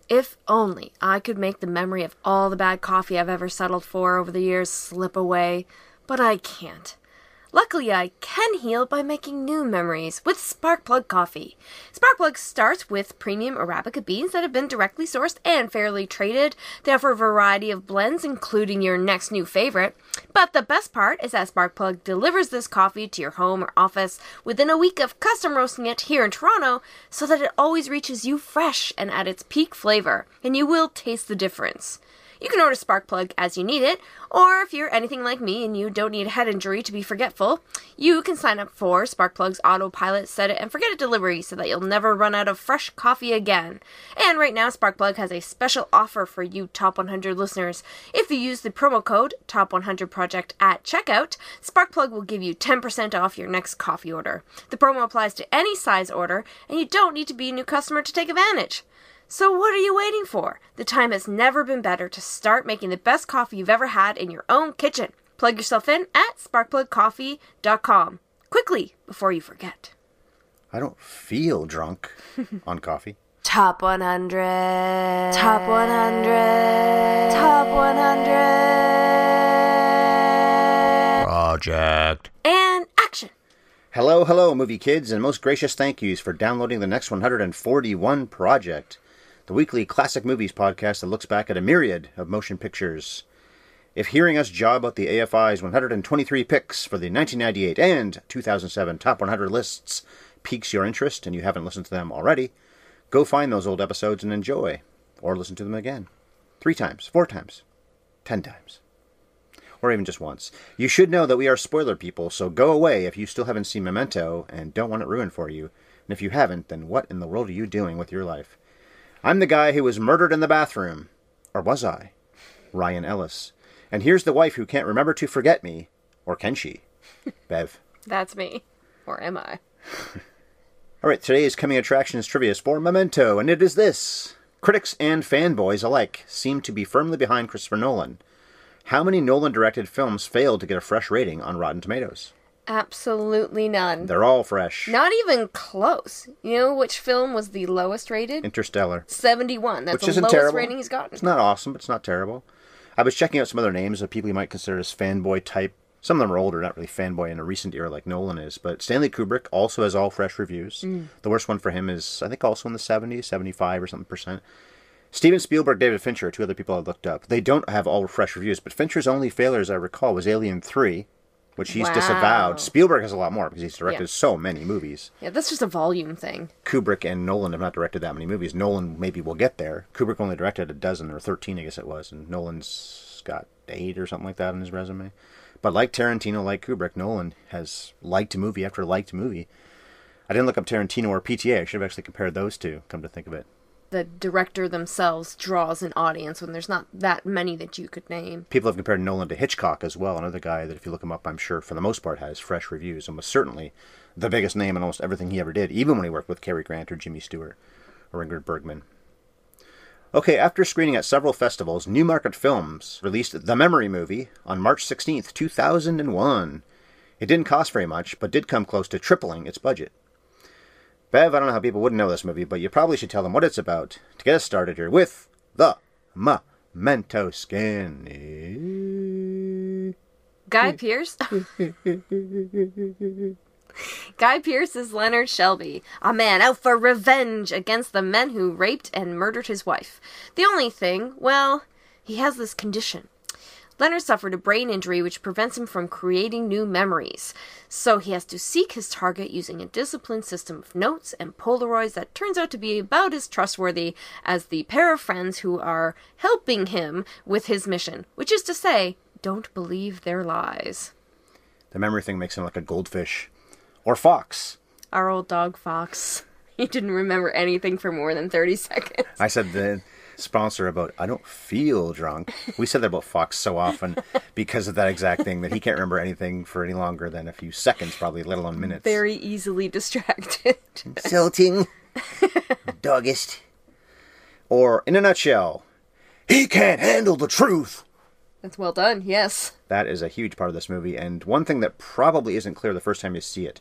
If only I could make the memory of all the bad coffee I've ever settled for over the years slip away, but I can't. Luckily, I can heal by making new memories with Sparkplug Coffee. Sparkplug starts with premium Arabica beans that have been directly sourced and fairly traded. They offer a variety of blends, including your next new favorite. But the best part is that Sparkplug delivers this coffee to your home or office within a week of custom roasting it here in Toronto, so that it always reaches you fresh and at its peak flavor, and you will taste the difference. You can order Sparkplug as you need it, or if you're anything like me and you don't need a head injury to be forgetful, you can sign up for Sparkplug's autopilot set it and forget it delivery so that you'll never run out of fresh coffee again. And right now, Sparkplug has a special offer for you Top 100 listeners. If you use the promo code Top100Project at checkout, Sparkplug will give you 10% off your next coffee order. The promo applies to any size order, and you don't need to be a new customer to take advantage. So what are you waiting for? The time has never been better to start making the best coffee you've ever had in your own kitchen. Plug yourself in at sparkplugcoffee.com. Quickly, before you forget. I don't feel drunk on coffee. Top 100. Top 100. Top 100. Project. And action. Hello, movie kids, and most gracious thank yous for downloading the Next 141 Project, the weekly classic movies podcast that looks back at a myriad of motion pictures. If hearing us jaw about the AFI's 123 picks for the 1998 and 2007 Top 100 lists piques your interest and you haven't listened to them already, go find those old episodes and enjoy, or listen to them again. 3 times, 4 times, 10 times. Or even just once. You should know that we are spoiler people, so go away if you still haven't seen Memento and don't want it ruined for you. And if you haven't, then what in the world are you doing with your life? I'm the guy who was murdered in the bathroom. Or was I? Ryan Ellis. And here's the wife who can't remember to forget me. Or can she? Bev. That's me. Or am I? Alright, today's Coming Attractions trivia is for Memento, and it is this. Critics and fanboys alike seem to be firmly behind Christopher Nolan. How many Nolan-directed films failed to get a fresh rating on Rotten Tomatoes? Absolutely none. They're all fresh. Not even close. You know which film was the lowest rated? Interstellar. 71. That's Which the lowest terrible. rating he's gotten. It's not awesome, but it's not terrible. I was checking out some other names of people you might consider as fanboy type. Some of them are older, not really fanboy in a recent era like Nolan is. But Stanley Kubrick also has all fresh reviews. The worst one for him is, I think, also in the 70s, 75 or something percent. Steven Spielberg, David Fincher, 2 other people I looked up. They don't have all fresh reviews, but Fincher's only failure, as I recall, was Alien 3, which he's disavowed. Spielberg has a lot more because he's directed so many movies. Yeah, that's just a volume thing. Kubrick and Nolan have not directed that many movies. Nolan maybe will get there. Kubrick only directed a dozen or 13, I guess it was, and Nolan's got 8 or something like that on his resume. But like Tarantino, like Kubrick, Nolan has liked movie after liked movie. I didn't look up Tarantino or PTA. I should have actually compared those two, come to think of it. The director themselves draws an audience when there's not that many that you could name. People have compared Nolan to Hitchcock as well, another guy that if you look him up, I'm sure for the most part has fresh reviews and was certainly the biggest name in almost everything he ever did, even when he worked with Cary Grant or Jimmy Stewart or Ingrid Bergman. Okay, after screening at several festivals, Newmarket Films released The Memory Movie on March 16th, 2001. It didn't cost very much, but did come close to tripling its budget. Bev, I don't know how people wouldn't know this movie, but you probably should tell them what it's about to get us started here with the Memento Skinny. Guy Pearce? Guy Pearce is Leonard Shelby, a man out for revenge against the men who raped and murdered his wife. The only thing, well, he has this condition. Leonard suffered a brain injury which prevents him from creating new memories, so he has to seek his target using a disciplined system of notes and Polaroids that turns out to be about as trustworthy as the pair of friends who are helping him with his mission, which is to say, don't believe their lies. The memory thing makes him like a goldfish. Or Fox. Our old dog Fox. He didn't remember anything for more than 30 seconds. I said the sponsor about, I don't feel drunk. We said that about Fox so often because of that exact thing, that he can't remember anything for any longer than a few seconds, probably, let alone minutes. Very easily distracted. Insulting. Doggist. Or, in a nutshell, he can't handle the truth. That's well done, yes. That is a huge part of this movie, and one thing that probably isn't clear the first time you see it.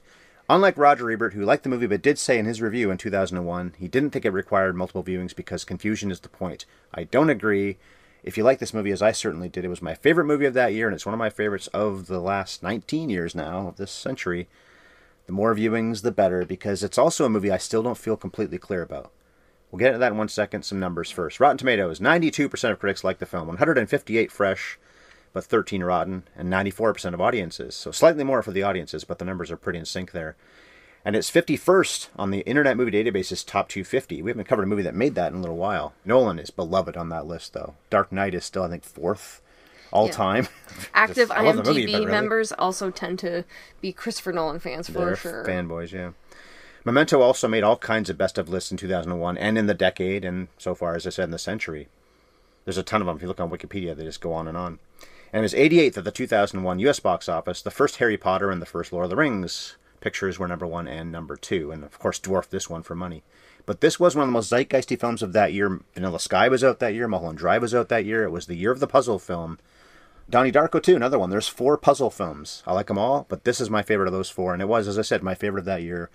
Unlike Roger Ebert, who liked the movie but did say in his review in 2001, he didn't think it required multiple viewings because confusion is the point. I don't agree. If you like this movie, as I certainly did, it was my favorite movie of that year, and it's one of my favorites of the last 19 years now, of this century. The more viewings, the better, because it's also a movie I still don't feel completely clear about. We'll get into that in 1 second. Some numbers first. Rotten Tomatoes, 92% of critics like the film, 158 fresh, but 13 rotten, and 94% of audiences. So slightly more for the audiences, but the numbers are pretty in sync there. And it's 51st on the Internet Movie Database's Top 250. We haven't covered a movie that made that in a little while. Nolan is beloved on that list, though. Dark Knight is still, I think, 4th all-time. Active I love the movie, IMDb but really, members also tend to be Christopher Nolan fans, for they're sure. fanboys, yeah. Memento also made all kinds of best of lists in 2001 and in the decade, and so far, as I said, in the century. There's a ton of them. If you look on Wikipedia, they just go on. And it was 88th at the 2001 U.S. box office. The first Harry Potter and the first Lord of the Rings pictures were number 1 and number 2, and of course dwarfed this one for money. But this was one of the most zeitgeisty films of that year. Vanilla Sky was out that year. Mulholland Drive was out that year. It was the year of the puzzle film. Donnie Darko, too, another one. There's 4 puzzle films. I like them all, but this is my favorite of those 4, and it was, as I said, my favorite of that year.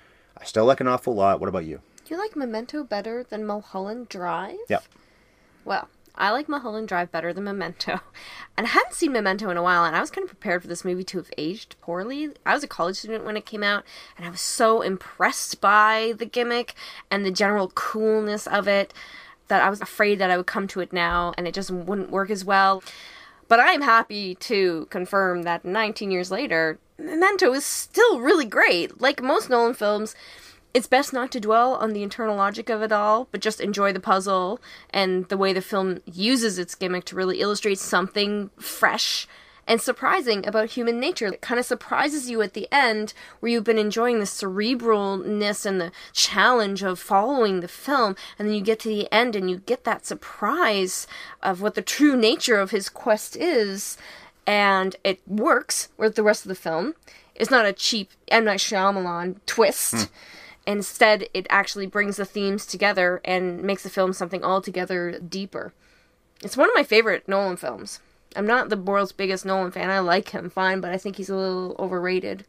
I still like an awful lot. What about you? Do you like Memento better than Mulholland Drive? Yep. Well, I like Mulholland Drive better than Memento. And I hadn't seen Memento in a while, and I was kind of prepared for this movie to have aged poorly. I was a college student when it came out, and I was so impressed by the gimmick and the general coolness of it that I was afraid that I would come to it now, and it just wouldn't work as well. But I'm happy to confirm that 19 years later, Memento is still really great. Like most Nolan films, it's best not to dwell on the internal logic of it all, but just enjoy the puzzle and the way the film uses its gimmick to really illustrate something fresh and surprising about human nature. It kind of surprises you at the end, where you've been enjoying the cerebralness and the challenge of following the film, and then you get to the end and you get that surprise of what the true nature of his quest is, and it works with the rest of the film. It's not a cheap M. Night Shyamalan twist. Instead, it actually brings the themes together and makes the film something altogether deeper. It's one of my favorite Nolan films. I'm not the world's biggest Nolan fan. I like him fine, but I think he's a little overrated.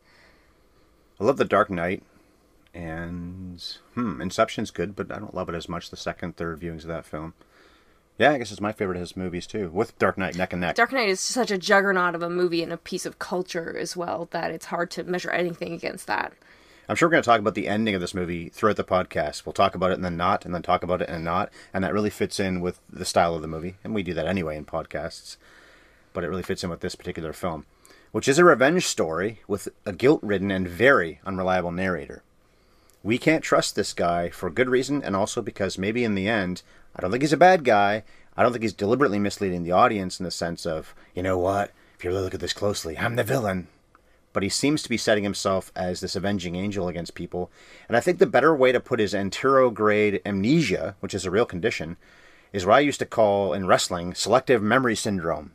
I love The Dark Knight, and Inception's good, but I don't love it as much the second, third viewings of that film. Yeah, I guess it's my favorite of his movies, too, with Dark Knight neck and neck. Dark Knight is such a juggernaut of a movie and a piece of culture as well that it's hard to measure anything against that. I'm sure we're going to talk about the ending of this movie throughout the podcast. We'll talk about it and then not, and then talk about it and not, and that really fits in with the style of the movie, and we do that anyway in podcasts, but it really fits in with this particular film, which is a revenge story with a guilt-ridden and very unreliable narrator. We can't trust this guy for good reason, and also because maybe in the end, I don't think he's a bad guy. I don't think he's deliberately misleading the audience in the sense of, you know what, if you really look at this closely, I'm the villain. But he seems to be setting himself as this avenging angel against people. And I think the better way to put his anterograde amnesia, which is a real condition, is what I used to call in wrestling selective memory syndrome.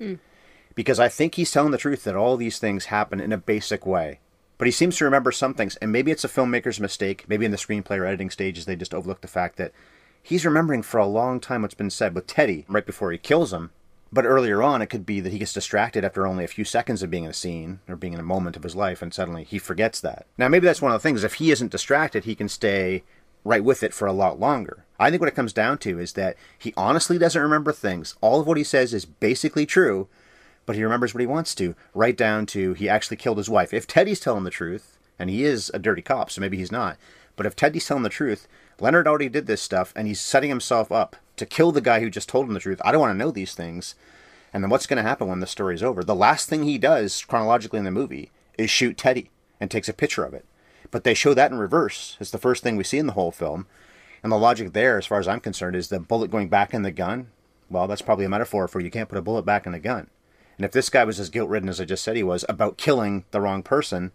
Because I think he's telling the truth that all these things happen in a basic way. But he seems to remember some things, and maybe it's a filmmaker's mistake. Maybe in the screenplay or editing stages they just overlook the fact that he's remembering for a long time what's been said with Teddy right before he kills him. But earlier on, it could be that he gets distracted after only a few seconds of being in a scene, or being in a moment of his life, and suddenly he forgets that. Now, maybe that's one of the things. If he isn't distracted, he can stay right with it for a lot longer. I think what it comes down to is that he honestly doesn't remember things. All of what he says is basically true, but he remembers what he wants to, right down to he actually killed his wife. If Teddy's telling the truth, and he is a dirty cop, so maybe he's not, but if Teddy's telling the truth, Leonard already did this stuff, and he's setting himself up to kill the guy who just told him the truth. I don't want to know these things. And then what's going to happen when the story's over? The last thing he does, chronologically in the movie, is shoot Teddy and takes a picture of it. But they show that in reverse. It's the first thing we see in the whole film. And the logic there, as far as I'm concerned, is the bullet going back in the gun. Well, that's probably a metaphor for you can't put a bullet back in the gun. And if this guy was as guilt-ridden as I just said he was about killing the wrong person,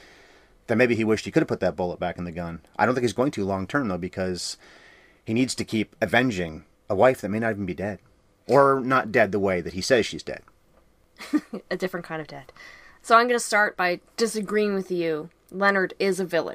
then maybe he wished he could have put that bullet back in the gun. I don't think he's going to long-term, though, because he needs to keep avenging a wife that may not even be dead. Or not dead the way that he says she's dead. A different kind of dead. So I'm going to start by disagreeing with you. Leonard is a villain.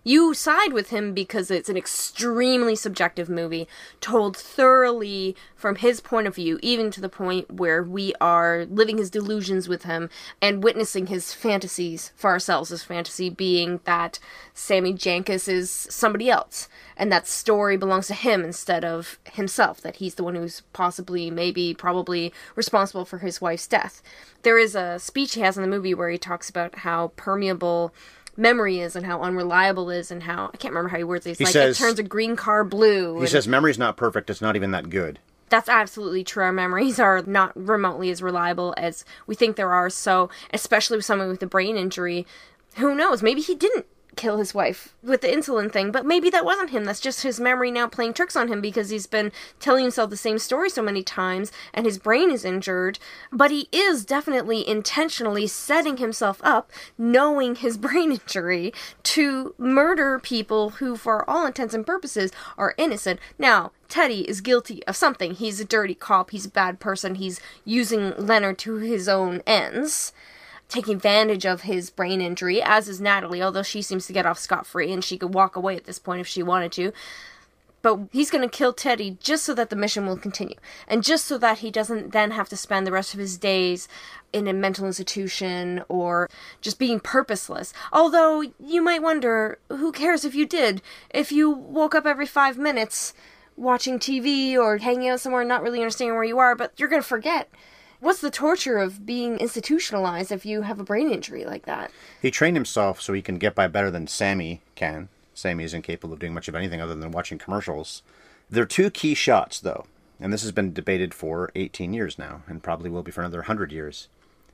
You side with him because it's an extremely subjective movie, told thoroughly from his point of view, even to the point where we are living his delusions with him and witnessing his fantasies for ourselves, his fantasy being that Sammy Jankis is somebody else, and that story belongs to him instead of himself, that he's the one who's possibly, maybe, probably responsible for his wife's death. There is a speech he has in the movie where he talks about how permeable memory is and how unreliable is and how, I can't remember how he words it. He says, it turns a green car blue. He says memory's not perfect, it's not even that good. That's absolutely true. Our memories are not remotely as reliable as we think there are, so especially with someone with a brain injury, who knows, maybe he didn't kill his wife with the insulin thing, but maybe that wasn't him. That's just his memory now playing tricks on him because he's been telling himself the same story so many times and his brain is injured. But he is definitely intentionally setting himself up, knowing his brain injury, to murder people who, for all intents and purposes, are innocent. Now, Teddy is guilty of something. He's a dirty cop. He's a bad person. He's using Leonard to his own ends, taking advantage of his brain injury, as is Natalie, although she seems to get off scot-free and she could walk away at this point if she wanted to. But he's going to kill Teddy just so that the mission will continue, and just so that he doesn't then have to spend the rest of his days in a mental institution or just being purposeless. Although, you might wonder, who cares if you did? If you woke up every 5 minutes watching TV or hanging out somewhere and not really understanding where you are, but you're going to forget. What's the torture of being institutionalized if you have a brain injury like that? He trained himself so he can get by better than Sammy can. Sammy is incapable of doing much of anything other than watching commercials. There are two key shots, though, and this has been debated for 18 years now, and probably will be for another 100 years.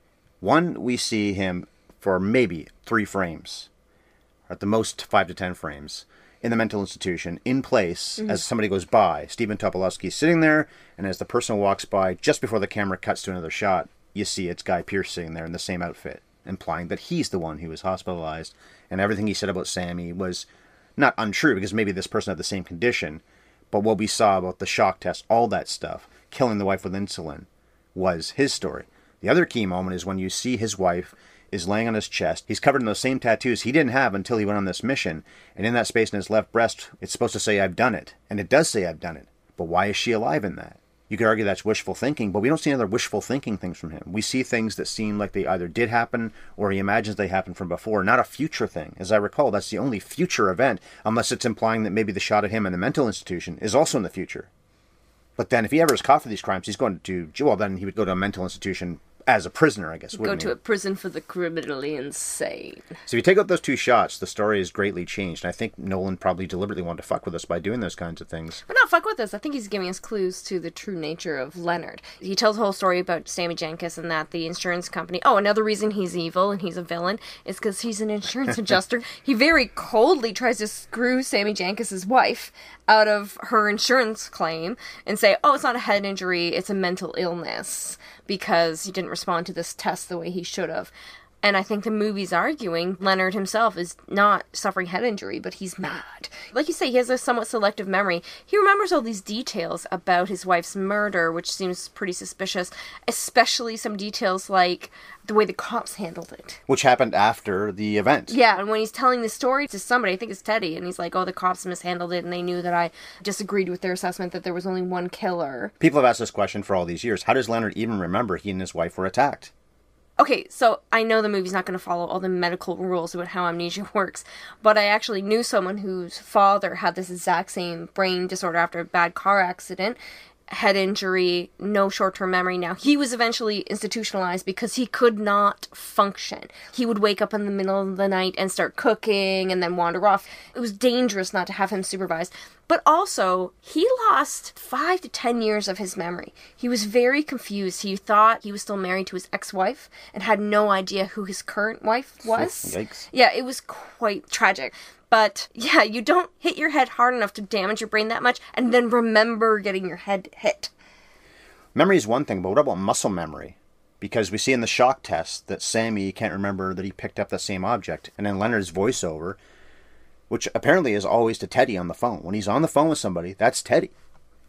One, we see him for maybe 3 frames, or at the most 5 to 10 frames, in the mental institution, in place, as somebody goes by. Stephen Tobolowsky's sitting there, and as the person walks by, just before the camera cuts to another shot, you see it's Guy Pearce sitting there in the same outfit, implying that he's the one who was hospitalized, and everything he said about Sammy was not untrue, because maybe this person had the same condition, but what we saw about the shock test, all that stuff, killing the wife with insulin, was his story. The other key moment is when you see his wife is laying on his chest. He's covered in those same tattoos he didn't have until he went on this mission. And in that space in his left breast, it's supposed to say, I've done it. And it does say, I've done it. But why is she alive in that? You could argue that's wishful thinking, but we don't see any other wishful thinking things from him. We see things that seem like they either did happen or he imagines they happened from before, not a future thing. As I recall, that's the only future event, unless it's implying that maybe the shot at him in the mental institution is also in the future. But then if he ever is caught for these crimes, he's going to, well, then he would go to a mental institution as a prisoner, I guess, wouldn't he? Go to a prison for the criminally insane. So if you take out those 2 shots, the story is greatly changed. And I think Nolan probably deliberately wanted to fuck with us by doing those kinds of things. But not fuck with us. I think he's giving us clues to the true nature of Leonard. He tells the whole story about Sammy Jankis and that the insurance company... Oh, another reason he's evil and he's a villain is because he's an insurance adjuster. He very coldly tries to screw Sammy Jankis' wife out of her insurance claim and say, oh, it's not a head injury, it's a mental illness, because he didn't respond to this test the way he should have. And I think the movie's arguing Leonard himself is not suffering head injury, but he's mad. Like you say, he has a somewhat selective memory. He remembers all these details about his wife's murder, which seems pretty suspicious, especially some details like the way the cops handled it. Which happened after the event. Yeah, and when he's telling the story to somebody, I think it's Teddy, and he's like, oh, the cops mishandled it, and they knew that I disagreed with their assessment that there was only one killer. People have asked this question for all these years. How does Leonard even remember he and his wife were attacked? Okay, so I know the movie's not going to follow all the medical rules about how amnesia works, but I actually knew someone whose father had this exact same brain disorder after a bad car accident, head injury, no short-term memory now. He was eventually institutionalized because he could not function. He would wake up in the middle of the night and start cooking and then wander off. It was dangerous not to have him supervised. But also, he lost 5 to 10 years of his memory. He was very confused. He thought he was still married to his ex-wife and had no idea who his current wife was. Yikes. Yeah, it was quite tragic. But, yeah, you don't hit your head hard enough to damage your brain that much and then remember getting your head hit. Memory is one thing, but what about muscle memory? Because we see in the shock test that Sammy can't remember that he picked up the same object. And then Leonard's voiceover, which apparently is always to Teddy on the phone. When he's on the phone with somebody, that's Teddy.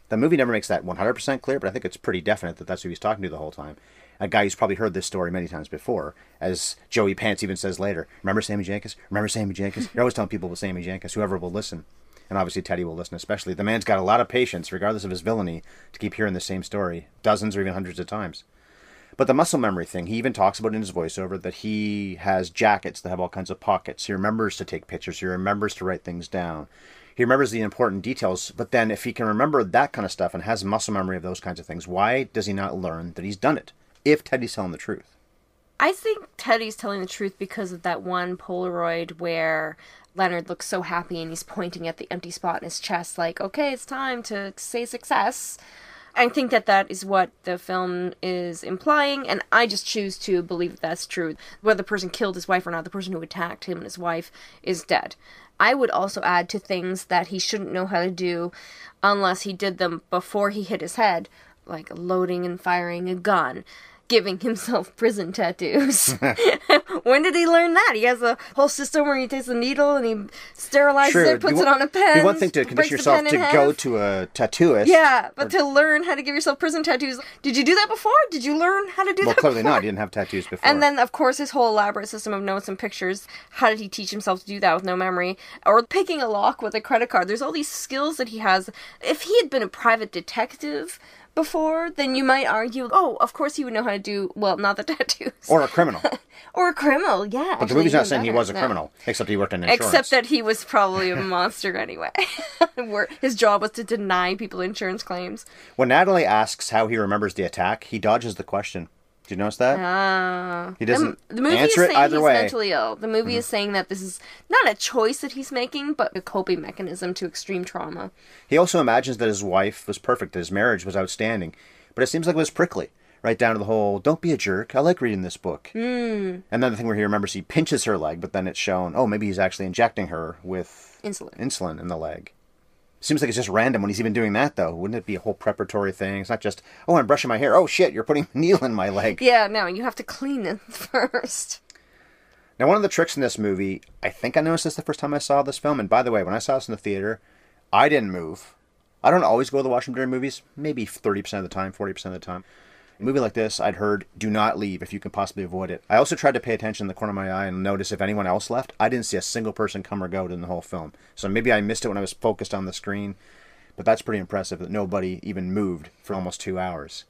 The movie never makes that 100% clear, but I think it's pretty definite that that's who he's talking to the whole time. A guy who's probably heard this story many times before, as Joey Pants even says later. Remember Sammy Jenkins? Remember Sammy Jenkins? You're always telling people about Sammy Jenkins, whoever will listen. And obviously Teddy will listen especially. The man's got a lot of patience, regardless of his villainy, to keep hearing the same story dozens or even hundreds of times. But the muscle memory thing, he even talks about in his voiceover that he has jackets that have all kinds of pockets. He remembers to take pictures. He remembers to write things down. He remembers the important details. But then if he can remember that kind of stuff and has muscle memory of those kinds of things, why does he not learn that he's done it? If Teddy's telling the truth. I think Teddy's telling the truth because of that one Polaroid where Leonard looks so happy and he's pointing at the empty spot in his chest like, okay, it's time to say success. I think that that is what the film is implying, and I just choose to believe that that's true. Whether the person killed his wife or not, the person who attacked him and his wife is dead. I would also add to things that he shouldn't know how to do unless he did them before he hit his head, like loading and firing a gun, giving himself prison tattoos. When did he learn that? He has a whole system where he takes a needle and he sterilizes it, puts it on a pen. You want thing to condition yourself to go to a tattooist. Yeah, but to learn how to give yourself prison tattoos. Did you do that before? Did you learn how to do that before? Well, clearly not. He didn't have tattoos before. And then, of course, his whole elaborate system of notes and pictures. How did he teach himself to do that with no memory? Or picking a lock with a credit card. There's all these skills that he has. If he had been a private detective before, then you might argue, oh, of course he would know how to do, well, not the tattoos. Or a criminal. Or a criminal, yeah. But the movie's not saying he was a criminal, except he worked in insurance. Except that he was probably a monster anyway. Where his job was to deny people insurance claims. When Natalie asks how he remembers the attack, he dodges the question. Did you notice that? He doesn't the movie answer is it saying either he's way. mentally ill. The movie is saying that this is not a choice that he's making, but a coping mechanism to extreme trauma. He also imagines that his wife was perfect, that his marriage was outstanding. But it seems like it was prickly. Right down to the whole, don't be a jerk, I like reading this book. And then the thing where he remembers he pinches her leg, but then it's shown, oh, maybe he's actually injecting her with insulin in the leg. Seems like it's just random when he's even doing that, though. Wouldn't it be a whole preparatory thing? It's not just, oh, I'm brushing my hair. Oh, shit, you're putting a needle in my leg. Yeah, no, you have to clean it first. Now, one of the tricks in this movie, I think I noticed this the first time I saw this film, and by the way, when I saw this in the theater, I didn't move. I don't always go to the washroom during movies, maybe 30% of the time, 40% of the time. A movie like this, I'd heard, do not leave if you can possibly avoid it. I also tried to pay attention in the corner of my eye and notice if anyone else left. I didn't see a single person come or go in the whole film. So maybe I missed it when I was focused on the screen, but that's pretty impressive that nobody even moved for almost 2 hours.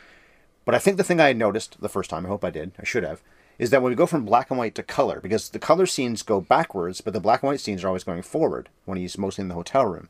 But I think the thing I noticed the first time, I hope I did, I should have, is that when we go from black and white to color, because the color scenes go backwards, but the black and white scenes are always going forward when he's mostly in the hotel room.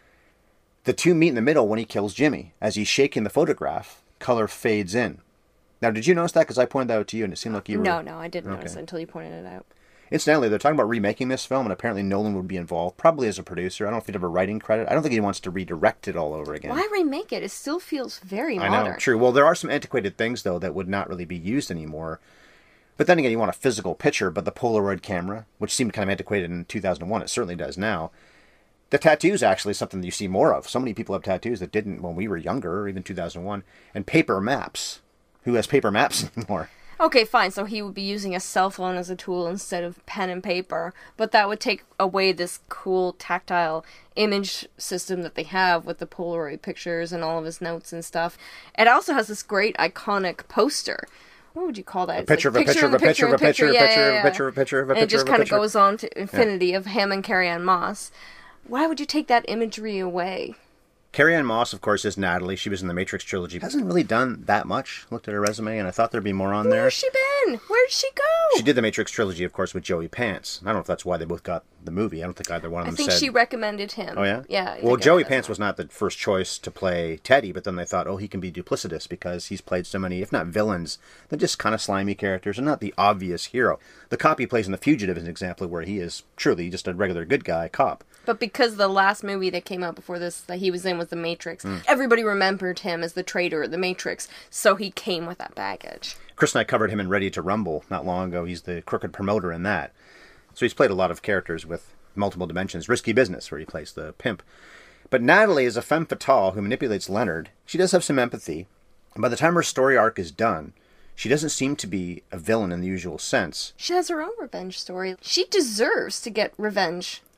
The two meet in the middle when he kills Jimmy. As he's shaking the photograph, color fades in. Now, did you notice that? Because I pointed that out to you, and it seemed like you were... No, I didn't notice it until you pointed it out. Incidentally, they're talking about remaking this film, and apparently Nolan would be involved, probably as a producer. I don't know if he'd have a writing credit. I don't think he wants to redirect it all over again. Why remake it? It still feels very modern. I know, true. Well, there are some antiquated things, though, that would not really be used anymore. But then again, you want a physical picture, but the Polaroid camera, which seemed kind of antiquated in 2001, it certainly does now. The tattoos actually something that you see more of. So many people have tattoos that didn't when we were younger, or even 2001. And paper maps. Who has paper maps anymore? Okay, fine. So he would be using a cell phone as a tool instead of pen and paper. But that would take away this cool tactile image system that they have with the Polaroid pictures and all of his notes and stuff. It also has this great iconic poster. What would you call that? A picture of a picture of a picture of a picture of a picture of a picture of a picture of a picture. And it just kind of goes on to infinity of him and Carrie-Anne Moss. Why would you take that imagery away? Carrie-Anne Moss, of course, is Natalie. She was in the Matrix trilogy. Hasn't really done that much. Looked at her resume, and I thought there'd be more on there. Where's she been? Where'd she go? She did the Matrix trilogy, of course, with Joey Pants. I don't know if that's why they both got the movie. I don't think either one of them said... I think she recommended him. Oh, yeah? Yeah. Well, Joey Pants was not the first choice to play Teddy, but then they thought, oh, he can be duplicitous because he's played so many, if not villains, then just kind of slimy characters and not the obvious hero. The cop he plays in The Fugitive is an example where he is truly just a regular good guy cop. But because the last movie that came out before this that he was in was The Matrix, everybody remembered him as the traitor of The Matrix, so he came with that baggage. Chris and I covered him in Ready to Rumble not long ago. He's the crooked promoter in that. So he's played a lot of characters with multiple dimensions. Risky Business, where he plays the pimp. But Natalie is a femme fatale who manipulates Leonard. She does have some empathy. And by the time her story arc is done, she doesn't seem to be a villain in the usual sense. She has her own revenge story. She deserves to get revenge.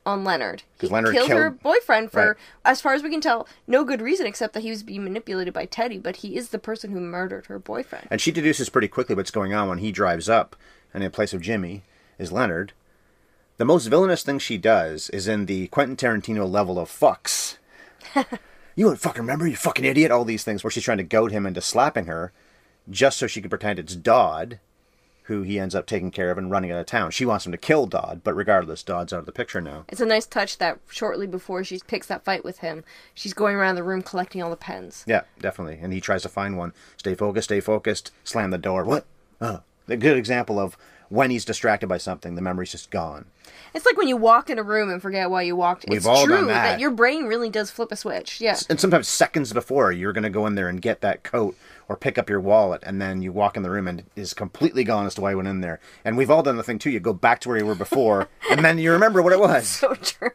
on Leonard. He Leonard killed her boyfriend for, right. as far as we can tell, no good reason except that he was being manipulated by Teddy, but he is the person who murdered her boyfriend. And she deduces pretty quickly what's going on when he drives up, and in place of Jimmy is Leonard. The most villainous thing she does is in the Quentin Tarantino level of fucks. You wouldn't fucking remember, you fucking idiot. All these things where she's trying to goad him into slapping her just so she can pretend it's Dodd, who he ends up taking care of and running out of town. She wants him to kill Dodd, but regardless, Dodd's out of the picture now. It's a nice touch that shortly before she picks that fight with him, she's going around the room collecting all the pens. Yeah, definitely. And he tries to find one. Stay focused, slam the door. What? Oh. A good example of when he's distracted by something, the memory's just gone. It's like when you walk in a room and forget why you walked. We've all done that. That your brain really does flip a switch. Yeah. And sometimes seconds before, you're going to go in there and get that coat or pick up your wallet, and then you walk in the room and it is completely gone as to why you went in there. And we've all done the thing too. You go back to where you were before, and then you remember what it was. So true.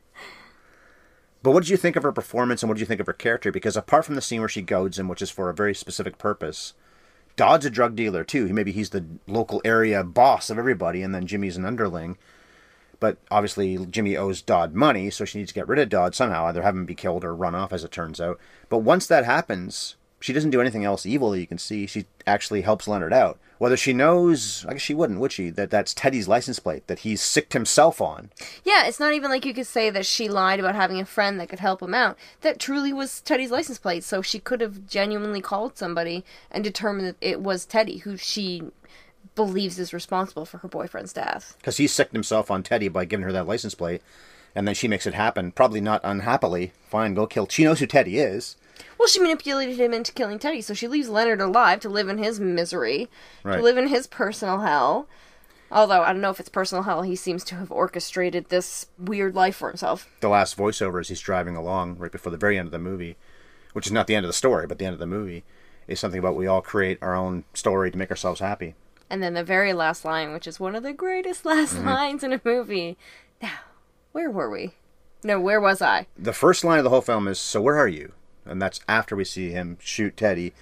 But what did you think of her performance, and what did you think of her character? Because apart from the scene where she goads him, which is for a very specific purpose, Dodd's a drug dealer too. Maybe he's the local area boss of everybody, and then Jimmy's an underling. But obviously Jimmy owes Dodd money, so she needs to get rid of Dodd somehow, either have him be killed or run off, as it turns out. But once that happens, she doesn't do anything else evil that you can see. She actually helps Leonard out. Whether she knows, I guess she wouldn't, would she, that that's Teddy's license plate that he's sicked himself on. Yeah, it's not even like you could say that she lied about having a friend that could help him out. That truly was Teddy's license plate, so she could have genuinely called somebody and determined that it was Teddy, who she believes is responsible for her boyfriend's death. Because he sicked himself on Teddy by giving her that license plate, and then she makes it happen, probably not unhappily. Fine, go kill. She knows who Teddy is. Well, she manipulated him into killing Teddy, so she leaves Leonard alive to live in his misery, right, to live in his personal hell. Although, I don't know if it's personal hell, he seems to have orchestrated this weird life for himself. The last voiceover as he's driving along, right before the very end of the movie, which is not the end of the story, but the end of the movie, is something about we all create our own story to make ourselves happy. And then the very last line, which is one of the greatest last lines in a movie. Now, where were we? No, where was I? The first line of the whole film is, "So where are you?" And that's after we see him shoot Teddy.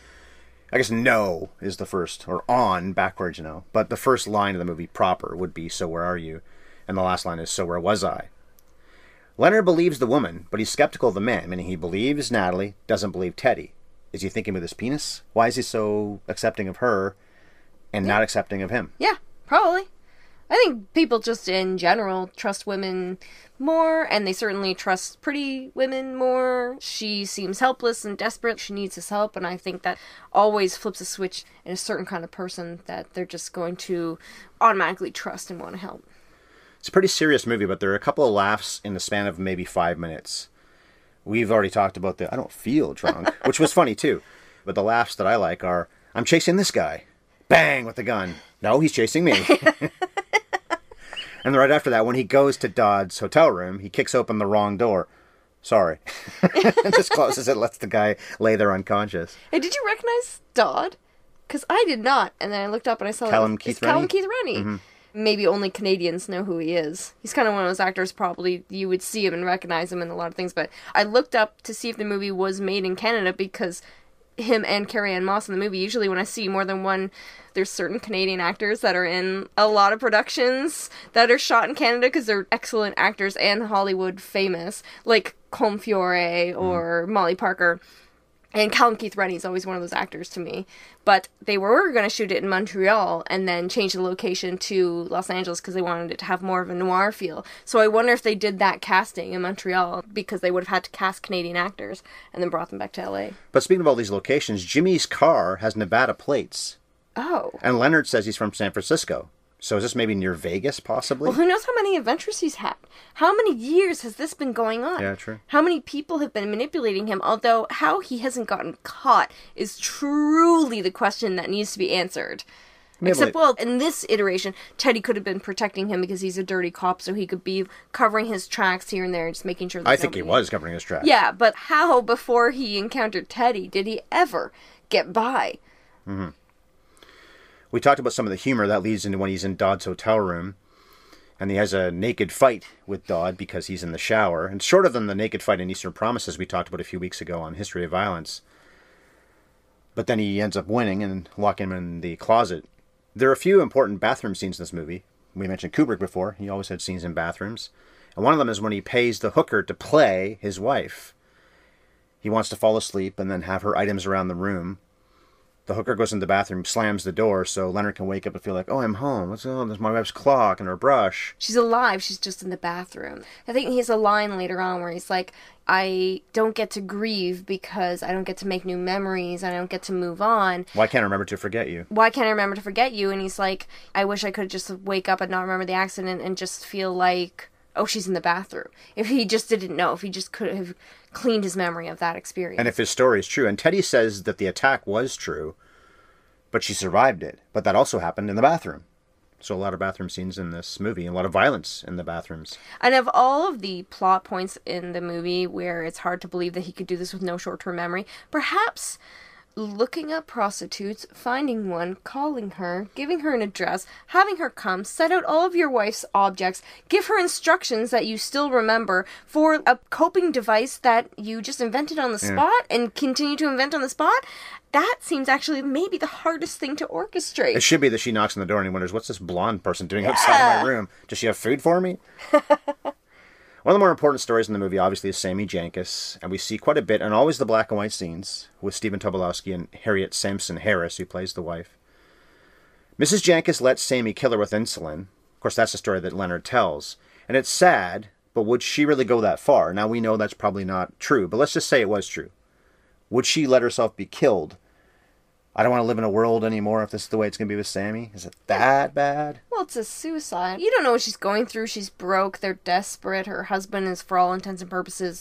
I guess "no" is the first, or "on" backwards, But the first line of the movie proper would be, "So where are you?" And the last line is, "So where was I?" Leonard believes the woman, but he's skeptical of the man, meaning he believes Natalie, doesn't believe Teddy. Is he thinking with his penis? Why is he so accepting of her and not accepting of him? Yeah, probably. I think people just in general trust women more, and they certainly trust pretty women more. She seems helpless and desperate. She needs his help, and I think that always flips a switch in a certain kind of person that they're just going to automatically trust and want to help. It's a pretty serious movie, but there are a couple of laughs in the span of maybe 5 minutes. We've already talked about the "I don't feel drunk," which was funny too. But the laughs that I like are, "I'm chasing this guy." Bang with the gun. No, he's chasing me. And right after that, when he goes to Dodd's hotel room, he kicks open the wrong door. Sorry. Just closes it, lets the guy lay there unconscious. Hey, did you recognize Dodd? Because I did not. And then I looked up and I saw Callum Keith Rennie. Callum Keith Rennie. Mm-hmm. Maybe only Canadians know who he is. He's kind of one of those actors, probably you would see him and recognize him in a lot of things. But I looked up to see if the movie was made in Canada because him and Carrie-Anne Moss in the movie, usually when I see more than one, there's certain Canadian actors that are in a lot of productions that are shot in Canada because they're excellent actors and Hollywood famous, like Colm Fiore or Molly Parker. And Callum Keith Rennie is always one of those actors to me. But they were going to shoot it in Montreal and then change the location to Los Angeles because they wanted it to have more of a noir feel. So I wonder if they did that casting in Montreal because they would have had to cast Canadian actors and then brought them back to LA. But speaking of all these locations, Jimmy's car has Nevada plates. Oh. And Leonard says he's from San Francisco. So is this maybe near Vegas, possibly? Well, who knows how many adventures he's had? How many years has this been going on? Yeah, true. How many people have been manipulating him? Although, how he hasn't gotten caught is truly the question that needs to be answered. Maybe. Except, well, in this iteration, Teddy could have been protecting him because he's a dirty cop, so he could be covering his tracks here and there, just making sure that I think he was covering his tracks. Yeah, but how, before he encountered Teddy, did he ever get by? Mm-hmm. We talked about some of the humor that leads into when he's in Dodd's hotel room. And he has a naked fight with Dodd because he's in the shower. And shorter than the naked fight in Eastern Promises we talked about a few weeks ago on History of Violence. But then he ends up winning and locking him in the closet. There are a few important bathroom scenes in this movie. We mentioned Kubrick before. He always had scenes in bathrooms. And one of them is when he pays the hooker to play his wife. He wants to fall asleep and then have her items around the room. The hooker goes in the bathroom, slams the door, so Leonard can wake up and feel like, oh, I'm home. What's on? There's my wife's clock and her brush. She's alive. She's just in the bathroom. I think he has a line later on where he's like, I don't get to grieve because I don't get to make new memories. I don't get to move on. Why can't I remember to forget you? Why can't I remember to forget you? And he's like, I wish I could just wake up and not remember the accident and just feel like, oh, she's in the bathroom. If he just didn't know, if he just could have cleaned his memory of that experience. And if his story is true, and Teddy says that the attack was true, but she survived it. But that also happened in the bathroom. So a lot of bathroom scenes in this movie, and a lot of violence in the bathrooms. And of all of the plot points in the movie where it's hard to believe that he could do this with no short-term memory, perhaps looking up prostitutes, finding one, calling her, giving her an address, having her come, set out all of your wife's objects, give her instructions that you still remember for a coping device that you just invented on the spot and continue to invent on the spot. That seems actually maybe the hardest thing to orchestrate. It should be that she knocks on the door and he wonders, what's this blonde person doing outside my room? Does she have food for me? One of the more important stories in the movie, obviously, is Sammy Jankis, and we see quite a bit, and always the black and white scenes, with Stephen Tobolowsky and Harriet Sampson Harris, who plays the wife. Mrs. Jankis lets Sammy kill her with insulin. Of course, that's the story that Leonard tells. And it's sad, but would she really go that far? Now, we know that's probably not true, but let's just say it was true. Would she let herself be killed? I don't want to live in a world anymore if this is the way it's going to be with Sammy. Is it that bad? Well, it's a suicide. You don't know what she's going through. She's broke. They're desperate. Her husband is, for all intents and purposes,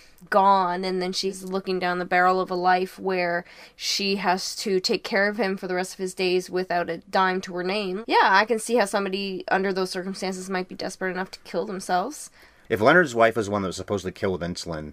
gone. And then she's looking down the barrel of a life where she has to take care of him for the rest of his days without a dime to her name. Yeah, I can see how somebody under those circumstances might be desperate enough to kill themselves. If Leonard's wife was one that was supposedly killed with insulin,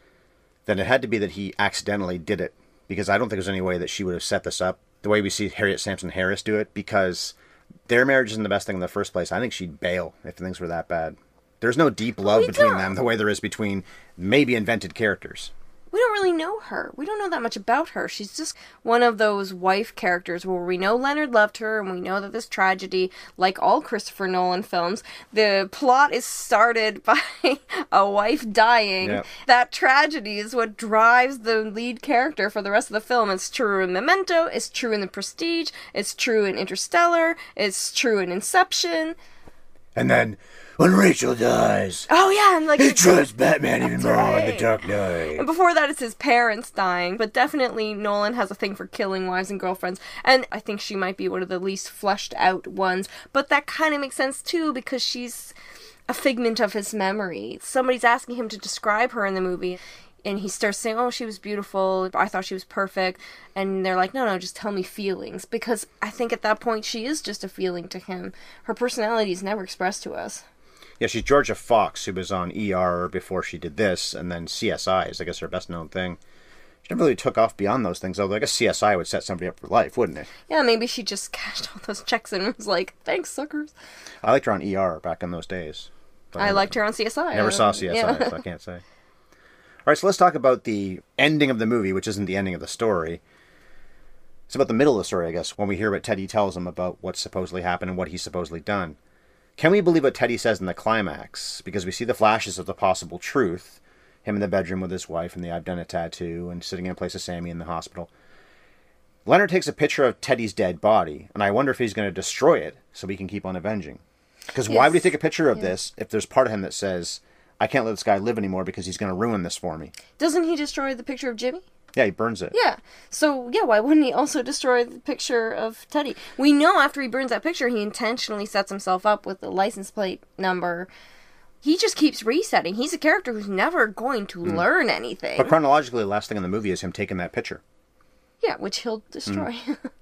then it had to be that he accidentally did it. Because I don't think there's any way that she would have set this up the way we see Harriet Sampson Harris do it, because their marriage isn't the best thing in the first place. I think she'd bail if things were that bad. There's no deep love between them the way there is between maybe invented characters. We don't really know her. We don't know that much about her. She's just one of those wife characters where we know Leonard loved her and we know that this tragedy, like all Christopher Nolan films, the plot is started by a wife dying. Yep. That tragedy is what drives the lead character for the rest of the film. It's true in Memento, it's true in The Prestige, it's true in Interstellar, it's true in Inception. And then when Rachel dies, oh yeah, and like he trusts Batman even more in The Dark Knight. And before that, it's his parents dying. But definitely, Nolan has a thing for killing wives and girlfriends, and I think she might be one of the least fleshed out ones. But that kind of makes sense too, because she's a figment of his memory. Somebody's asking him to describe her in the movie, and he starts saying, oh, she was beautiful, I thought she was perfect. And they're like, no, just tell me feelings. Because I think at that point, she is just a feeling to him. Her personality is never expressed to us. Yeah, she's Georgia Fox, who was on ER before she did this, and then CSI is, I guess, her best-known thing. She never really took off beyond those things, although I guess CSI would set somebody up for life, wouldn't it? Yeah, maybe she just cashed all those checks and was like, thanks, suckers. I liked her on ER back in those days. I liked her on CSI. Never saw CSI, so I can't say. All right, so let's talk about the ending of the movie, which isn't the ending of the story. It's about the middle of the story, I guess, when we hear what Teddy tells him about what supposedly happened and what he's supposedly done. Can we believe what Teddy says in the climax? Because we see the flashes of the possible truth. Him in the bedroom with his wife and the I've done a tattoo and sitting in place of Sammy in the hospital. Leonard takes a picture of Teddy's dead body, and I wonder if he's going to destroy it so he can keep on avenging. Because why would he take a picture of this if there's part of him that says, I can't let this guy live anymore because he's going to ruin this for me? Doesn't he destroy the picture of Jimmy? Yeah, he burns it. Yeah. So, yeah, why wouldn't he also destroy the picture of Teddy? We know after he burns that picture, he intentionally sets himself up with the license plate number. He just keeps resetting. He's a character who's never going to learn anything. But chronologically, the last thing in the movie is him taking that picture. Yeah, which he'll destroy.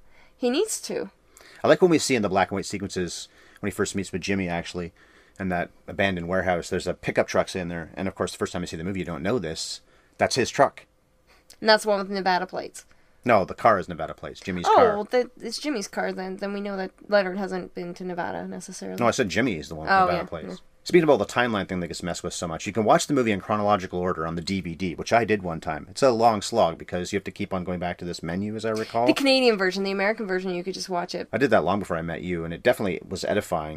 He needs to. I like when we see in the black and white sequences, when he first meets with Jimmy, actually, in that abandoned warehouse, there's a pickup truck in there. And, of course, the first time you see the movie, you don't know this. That's his truck. And that's the one with Nevada plates. No, the car is Nevada plates. Jimmy's car. Oh, well, it's Jimmy's car then. Then we know that Leonard hasn't been to Nevada necessarily. No, I said Jimmy is the one with Nevada plates. Yeah. Speaking of all the timeline thing that gets messed with so much, you can watch the movie in chronological order on the DVD, which I did one time. It's a long slog because you have to keep on going back to this menu, as I recall. The Canadian version, the American version, you could just watch it. I did that long before I met you, and it definitely was edifying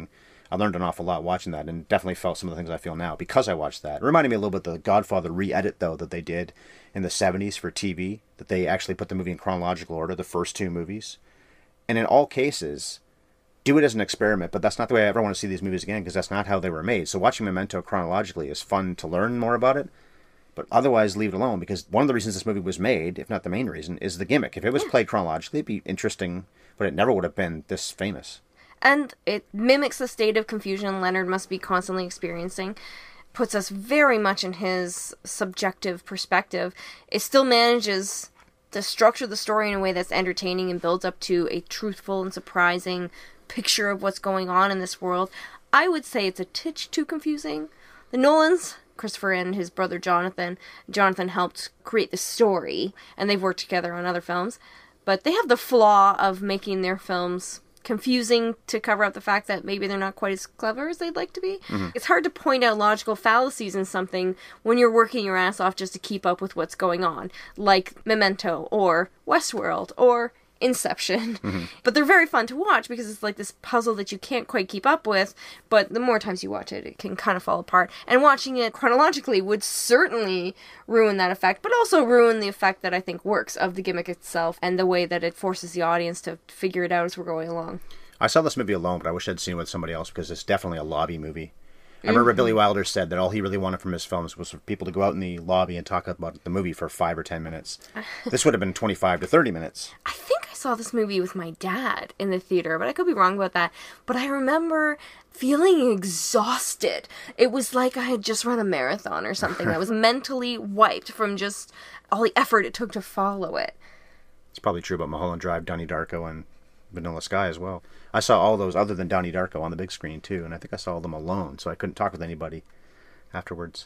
I learned an awful lot watching that, and definitely felt some of the things I feel now because I watched that. It reminded me a little bit of the Godfather re-edit, though, that they did in the 70s for TV, that they actually put the movie in chronological order, the first two movies. And in all cases, do it as an experiment, but that's not the way I ever want to see these movies again, because that's not how they were made. So watching Memento chronologically is fun to learn more about it, but otherwise leave it alone, because one of the reasons this movie was made, if not the main reason, is the gimmick. If it was played chronologically, it'd be interesting, but it never would have been this famous. And it mimics the state of confusion Leonard must be constantly experiencing. Puts us very much in his subjective perspective. It still manages to structure the story in a way that's entertaining and builds up to a truthful and surprising picture of what's going on in this world. I would say it's a titch too confusing. The Nolans, Christopher and his brother Jonathan helped create the story, and they've worked together on other films, but they have the flaw of making their films confusing to cover up the fact that maybe they're not quite as clever as they'd like to be. Mm-hmm. It's hard to point out logical fallacies in something when you're working your ass off just to keep up with what's going on, like Memento or Westworld or Inception. Mm-hmm. But they're very fun to watch because it's like this puzzle that you can't quite keep up with, but the more times you watch it, it can kind of fall apart. And watching it chronologically would certainly ruin that effect, but also ruin the effect that I think works of the gimmick itself and the way that it forces the audience to figure it out as we're going along. I saw this movie alone, but I wish I'd seen it with somebody else because it's definitely a lobby movie. I remember Billy Wilder said that all he really wanted from his films was for people to go out in the lobby and talk about the movie for 5 or 10 minutes. This would have been 25 to 30 minutes. I think I saw this movie with my dad in the theater, but I could be wrong about that. But I remember feeling exhausted. It was like I had just run a marathon or something. I was mentally wiped from just all the effort it took to follow it. It's probably true about Mulholland Drive, Donnie Darko, and Vanilla Sky as well. I saw all those other than Donnie Darko on the big screen too, and I think I saw them alone, so I couldn't talk with anybody afterwards.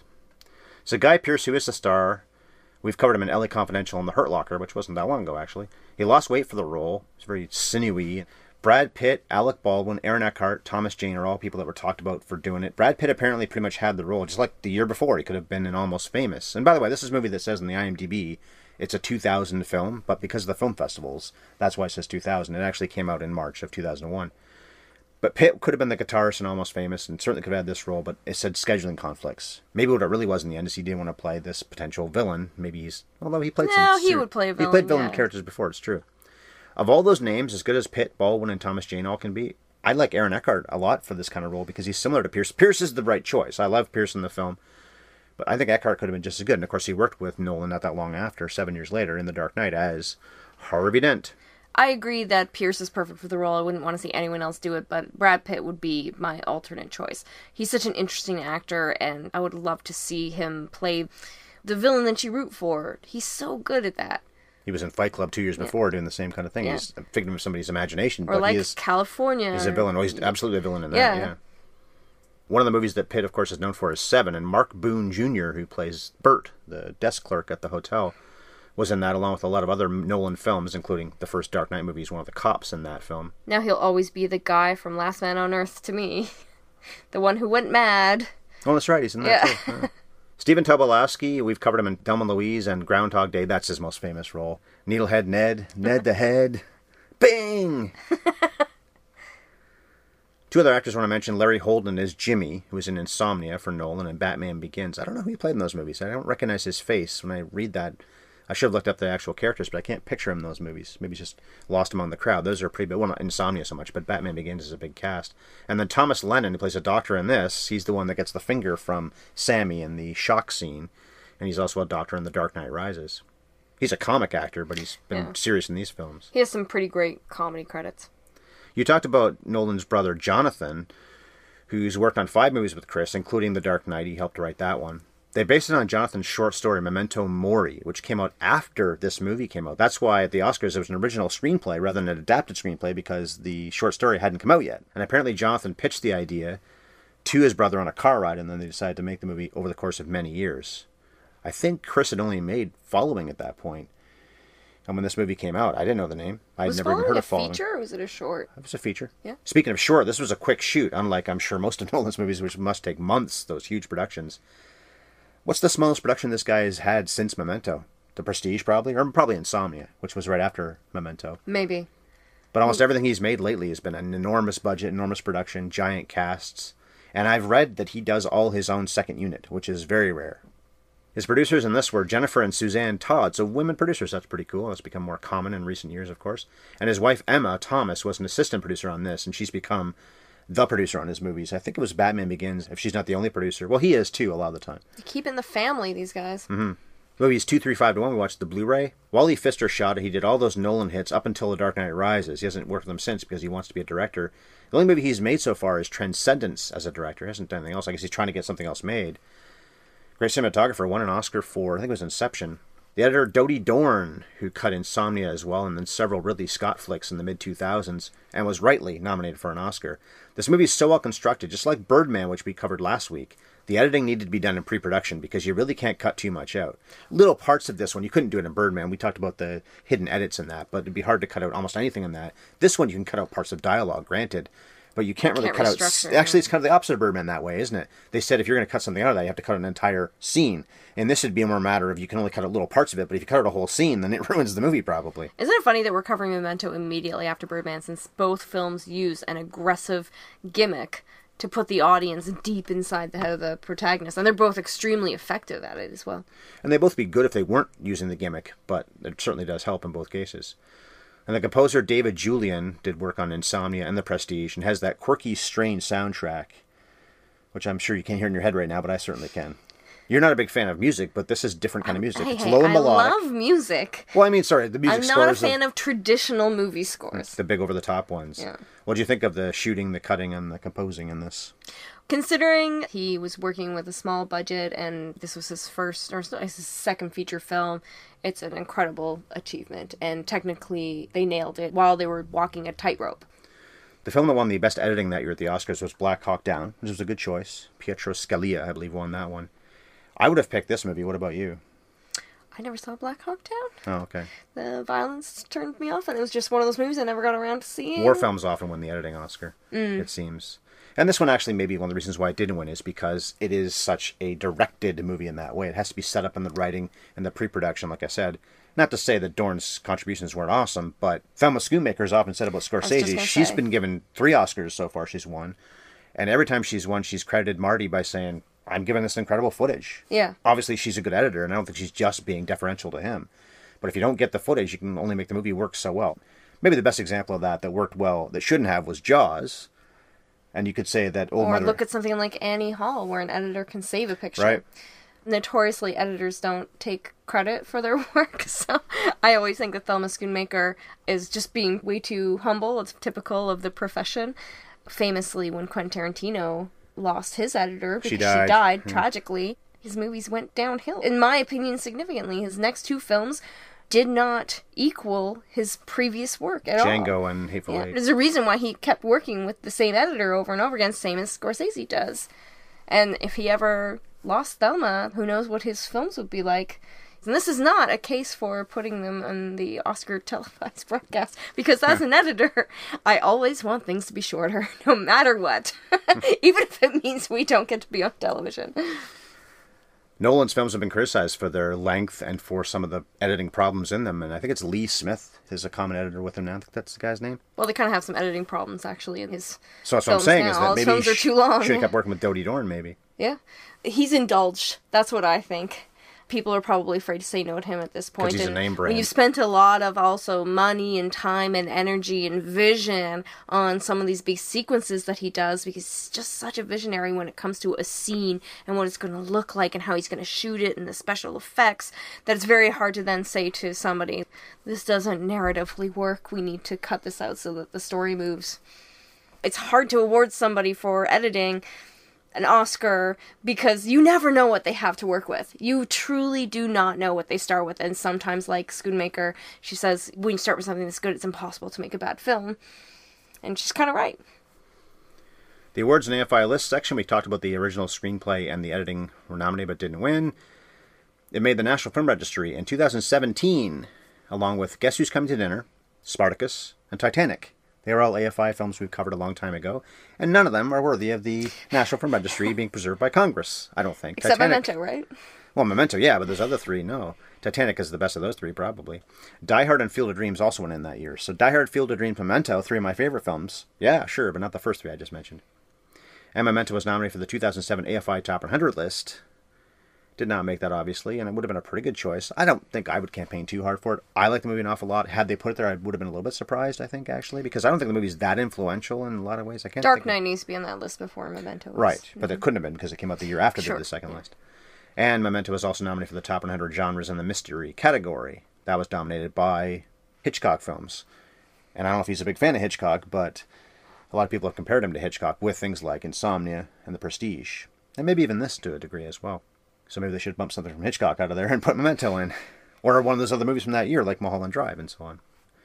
So Guy Pearce, who is the star, we've covered him in LA Confidential and The Hurt Locker, which wasn't that long ago actually. He lost weight for the role. He's very sinewy. Brad Pitt, Alec Baldwin, Aaron Eckhart, Thomas Jane are all people that were talked about for doing it. Brad Pitt apparently pretty much had the role, just like the year before. He could have been in Almost Famous. And by the way, this is a movie that says in the IMDb it's a 2000 film, but because of the film festivals, that's why it says 2000. It actually came out in March of 2001. But Pitt could have been the guitarist in Almost Famous, and certainly could have had this role, but it said scheduling conflicts. Maybe what it really was in the end is he didn't want to play this potential villain. Maybe he's... Although he played he would play a villain. He played villain characters before, it's true. Of all those names, as good as Pitt, Baldwin, and Thomas Jane all can be, I like Aaron Eckhart a lot for this kind of role because he's similar to Pierce. Pierce is the right choice. I love Pierce in the film. But I think Eckhart could have been just as good. And of course, he worked with Nolan not that long after, 7 years later, in The Dark Knight as Harvey Dent. I agree that Pierce is perfect for the role. I wouldn't want to see anyone else do it, but Brad Pitt would be my alternate choice. He's such an interesting actor, and I would love to see him play the villain that you root for. He's so good at that. He was in Fight Club 2 years before doing the same kind of thing. Yeah. He's a figment of somebody's imagination. Or but like California. He's a villain. Oh, he's absolutely a villain in that, yeah. One of the movies that Pitt, of course, is known for is Seven, and Mark Boone Jr., who plays Bert, the desk clerk at the hotel, was in that along with a lot of other Nolan films, including the first Dark Knight movie. He's one of the cops in that film. Now he'll always be the guy from Last Man on Earth to me. The one who went mad. Oh, that's right. He's in that too. Yeah. Stephen Tobolowsky, we've covered him in Thelma and Louise and Groundhog Day. That's his most famous role. Needlehead Ned, Ned the Head. Bing! Two other actors I want to mention. Larry Holden as Jimmy, who was in Insomnia for Nolan and Batman Begins. I don't know who he played in those movies. I don't recognize his face when I read that. I should have looked up the actual characters, but I can't picture him in those movies. Maybe just lost among the crowd. Those are pretty big. Well, not Insomnia so much, but Batman Begins is a big cast. And then Thomas Lennon, who plays a doctor in this, he's the one that gets the finger from Sammy in the shock scene. And he's also a doctor in The Dark Knight Rises. He's a comic actor, but he's been serious in these films. He has some pretty great comedy credits. You talked about Nolan's brother, Jonathan, who's worked on 5 movies with Chris, including The Dark Knight. He helped write that one. They based it on Jonathan's short story, Memento Mori, which came out after this movie came out. That's why at the Oscars it was an original screenplay rather than an adapted screenplay, because the short story hadn't come out yet. And apparently Jonathan pitched the idea to his brother on a car ride, and then they decided to make the movie over the course of many years. I think Chris had only made Following at that point. And when this movie came out, I didn't know the name. I'd never even heard of Following. Was it a feature or was it a short? It was a feature. Yeah. Speaking of short, this was a quick shoot, unlike I'm sure most of Nolan's movies, which must take months, those huge productions. What's the smallest production this guy has had since Memento? The Prestige, probably? Or probably Insomnia, which was right after Memento. Maybe. But almost everything he's made lately has been an enormous budget, enormous production, giant casts. And I've read that he does all his own second unit, which is very rare. His producers in this were Jennifer and Suzanne Todd, so women producers, that's pretty cool. That's become more common in recent years, of course. And his wife, Emma Thomas, was an assistant producer on this, and she's become the producer on his movies. I think it was Batman Begins, if she's not the only producer. Well, he is, too, a lot of the time. They keep in the family, these guys. Mm-hmm. Movies 2, 3, 5 to 1, we watched the Blu-ray. Wally Pfister shot it. He did all those Nolan hits up until The Dark Knight Rises. He hasn't worked with them since because he wants to be a director. The only movie he's made so far is Transcendence as a director. He hasn't done anything else. I guess he's trying to get something else made. Great cinematographer, won an Oscar for, I think it was Inception. The editor, Dodie Dorn, who cut Insomnia as well, and then several Ridley Scott flicks in the mid-2000s, and was rightly nominated for an Oscar. This movie is so well constructed, just like Birdman, which we covered last week. The editing needed to be done in pre-production because you really can't cut too much out. Little parts of this one, you couldn't do it in Birdman. We talked about the hidden edits in that, but it'd be hard to cut out almost anything in that. This one, you can cut out parts of dialogue, granted, but you can't really cut out... Actually, it's kind of the opposite of Birdman that way, isn't it? They said if you're going to cut something out of that, you have to cut an entire scene. And this would be a more matter of you can only cut out little parts of it, but if you cut out a whole scene, then it ruins the movie, probably. Isn't it funny that we're covering Memento immediately after Birdman, since both films use an aggressive gimmick to put the audience deep inside the head of the protagonist, and they're both extremely effective at it as well. And they'd both be good if they weren't using the gimmick, but it certainly does help in both cases. And the composer David Julian did work on Insomnia and The Prestige, and has that quirky, strange soundtrack, which I'm sure you can't hear in your head right now, but I certainly can. You're not a big fan of music, but this is different kind of music. It's low and melodic. I love music. Well, I mean, sorry, the music scores... I'm not a fan of traditional movie scores. The big over-the-top ones. Yeah. What do you think of the shooting, the cutting, and the composing in this? Considering he was working with a small budget and this was his his second feature film, it's an incredible achievement. And technically, they nailed it while they were walking a tightrope. The film that won the best editing that year at the Oscars was Black Hawk Down, which was a good choice. Pietro Scalia, I believe, won that one. I would have picked this movie. What about you? I never saw Black Hawk Down. Oh, okay. The violence turned me off, and it was just one of those movies I never got around to seeing. War films often win the editing Oscar, it seems. And this one actually, maybe one of the reasons why it didn't win is because it is such a directed movie in that way. It has to be set up in the writing and the pre-production, like I said. Not to say that Dorn's contributions weren't awesome, but Thelma Schoonmaker's often said about Scorsese, she's been given 3 Oscars so far she's won. And every time she's won, she's credited Marty by saying, I'm giving this incredible footage. Yeah. Obviously, she's a good editor, and I don't think she's just being deferential to him. But if you don't get the footage, you can only make the movie work so well. Maybe the best example of that worked well, that shouldn't have, was Jaws. And you could say that... Or look at something like Annie Hall, where an editor can save a picture. Right. Notoriously, editors don't take credit for their work, so I always think that Thelma Schoonmaker is just being way too humble. It's typical of the profession. Famously, when Quentin Tarantino lost his editor because she died tragically, his movies went downhill. In my opinion, significantly. His next 2 films did not equal his previous work at all. Django and Hateful Eight. There's a reason why he kept working with the same editor over and over again, same as Scorsese does. And if he ever lost Thelma, who knows what his films would be like. And this is not a case for putting them on the Oscar televised broadcast, because as an editor, I always want things to be shorter, no matter what. Even if it means we don't get to be on television. Nolan's films have been criticized for their length and for some of the editing problems in them, and I think it's Lee Smith is a common editor with him now. I think that's the guy's name. Well, they kind of have some editing problems, actually, in his So that's what I'm saying, now. is that maybe films are too long. Should have kept working with Dodie Dorn, maybe. Yeah. He's indulged. That's what I think. People are probably afraid to say no to him at this point. Because he's a name brand. When you've spent a lot of also money and time and energy and vision on some of these big sequences that he does, because he's just such a visionary when it comes to a scene and what it's going to look like and how he's going to shoot it and the special effects, that it's very hard to then say to somebody, this doesn't narratively work, we need to cut this out so that the story moves. It's hard to award somebody for editing an Oscar because you never know what they have to work with. You truly do not know what they start with, and sometimes, like Schoonmaker, she says, when you start with something that's good, it's impossible to make a bad film. And she's kind of right. The awards and AFI list section, we talked about the original screenplay and the editing were nominated but didn't win. It made the National Film Registry in 2017, along with Guess Who's Coming to Dinner, Spartacus, and Titanic. They are all AFI films we've covered a long time ago, and none of them are worthy of the National Film Registry being preserved by Congress, I don't think. Except Titanic, Memento, right? Well, Memento, yeah, but those other three, no. Titanic is the best of those three, probably. Die Hard and Field of Dreams also went in that year. So Die Hard, Field of Dreams, Memento, three of my favorite films. Yeah, sure, but not the first three I just mentioned. And Memento was nominated for the 2007 AFI Top 100 list. Did not make that, obviously, and it would have been a pretty good choice. I don't think I would campaign too hard for it. I like the movie an awful lot. Had they put it there, I would have been a little bit surprised, I think, actually, because I don't think the movie's that influential in a lot of ways. I can't Dark Knight needs to be on that list before Memento was. Right, but it couldn't have been because it came out the year after they did the second list. And Memento was also nominated for the top 100 genres in the mystery category. That was dominated by Hitchcock films. And I don't know if he's a big fan of Hitchcock, but a lot of people have compared him to Hitchcock with things like Insomnia and The Prestige. And maybe even this to a degree as well. So maybe they should bump something from Hitchcock out of there and put Memento in. Or one of those other movies from that year, like Mulholland Drive and so on.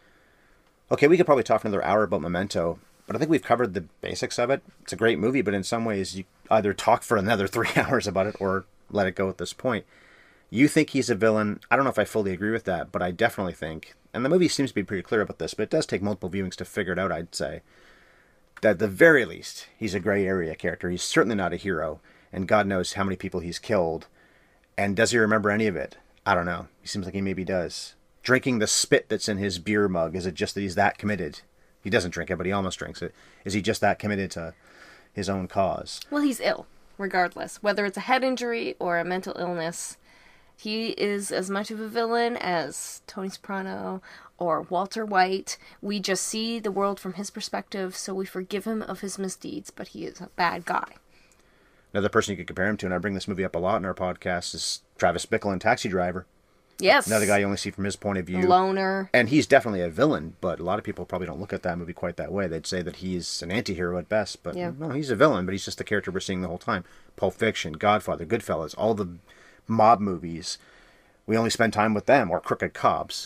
Okay, we could probably talk for another hour about Memento, but I think we've covered the basics of it. It's a great movie, but in some ways you either talk for another 3 hours about it or let it go at this point. You think he's a villain. I don't know if I fully agree with that, but I definitely think, and the movie seems to be pretty clear about this, but it does take multiple viewings to figure it out, I'd say, that at the very least, he's a gray area character. He's certainly not a hero, and God knows how many people he's killed. And does he remember any of it? I don't know. He seems like he maybe does. Drinking the spit that's in his beer mug, is it just that he's that committed? He doesn't drink it, but he almost drinks it. Is he just that committed to his own cause? Well, he's ill, regardless. Whether it's a head injury or a mental illness, he is as much of a villain as Tony Soprano or Walter White. We just see the world from his perspective, so we forgive him of his misdeeds, but he is a bad guy. Another person you could compare him to, and I bring this movie up a lot in our podcast, is Travis Bickle in Taxi Driver. Yes. Another guy you only see from his point of view. Loner. And he's definitely a villain, but a lot of people probably don't look at that movie quite that way. They'd say that he's an anti-hero at best, but no, he's a villain, but he's just the character we're seeing the whole time. Pulp Fiction, Godfather, Goodfellas, all the mob movies, we only spend time with them, or crooked cops.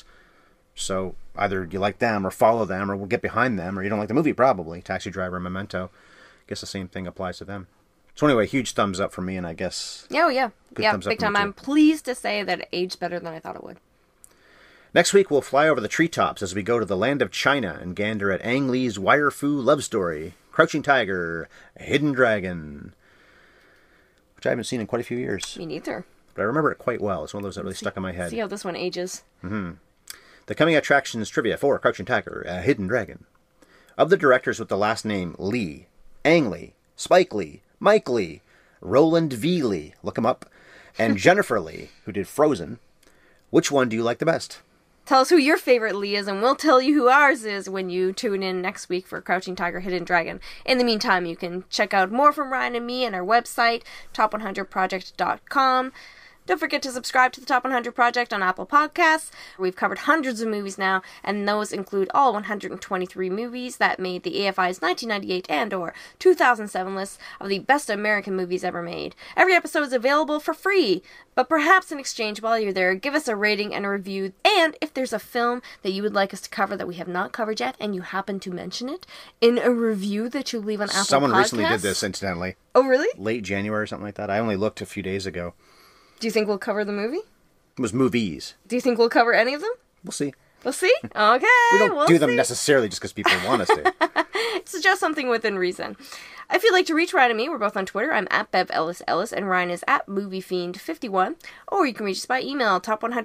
So either you like them or follow them or we'll get behind them, or you don't like the movie probably. Taxi Driver and Memento. I guess the same thing applies to them. So anyway, huge thumbs up from me, and I guess... Oh, yeah. Thumbs up big time. I'm pleased to say that it aged better than I thought it would. Next week, we'll fly over the treetops as we go to the land of China and gander at Ang Lee's Wire Fu love story, Crouching Tiger, Hidden Dragon, which I haven't seen in quite a few years. Me neither. But I remember it quite well. It's one of those that really stuck in my head. See how this one ages. Mm-hmm. The coming attractions trivia for Crouching Tiger, Hidden Dragon. Of the directors with the last name Lee, Ang Lee, Spike Lee, Mike Lee, Roland V. Lee, look him up, and Jennifer Lee, who did Frozen, which one do you like the best? Tell us who your favorite Lee is, and we'll tell you who ours is when you tune in next week for Crouching Tiger, Hidden Dragon. In the meantime, you can check out more from Ryan and me on our website, top100project.com. Don't forget to subscribe to the Top 100 Project on Apple Podcasts. We've covered hundreds of movies now, and those include all 123 movies that made the AFI's 1998 and or 2007 lists of the best American movies ever made. Every episode is available for free, but perhaps in exchange while you're there, give us a rating and a review. And if there's a film that you would like us to cover that we have not covered yet, and you happen to mention it in a review that you leave on Apple Podcasts. Someone recently did this, incidentally. Oh, really? Late January or something like that. I only looked a few days ago. Do you think we'll cover the movie? It was movies. Do you think we'll cover any of them? We'll see. We'll see? Okay. We don't do them necessarily just because people want us to. It's just something within reason. If you'd like to reach Ryan and me, we're both on Twitter. I'm at BevEllisEllis, and Ryan is at MovieFiend51. Or you can reach us by email,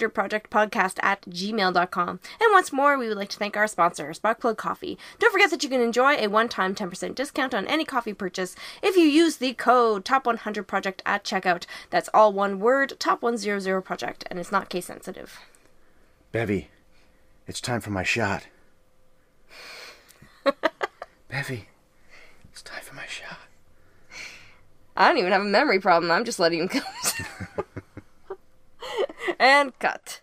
top100projectpodcast@gmail.com. And once more, we would like to thank our sponsor, Sparkplug Coffee. Don't forget that you can enjoy a one-time 10% discount on any coffee purchase if you use the code top100project at checkout. That's all one word, top100project, and it's not case sensitive. Bevy, it's time for my shot. Bevy, it's time for my shot. I don't even have a memory problem. I'm just letting him go. And cut.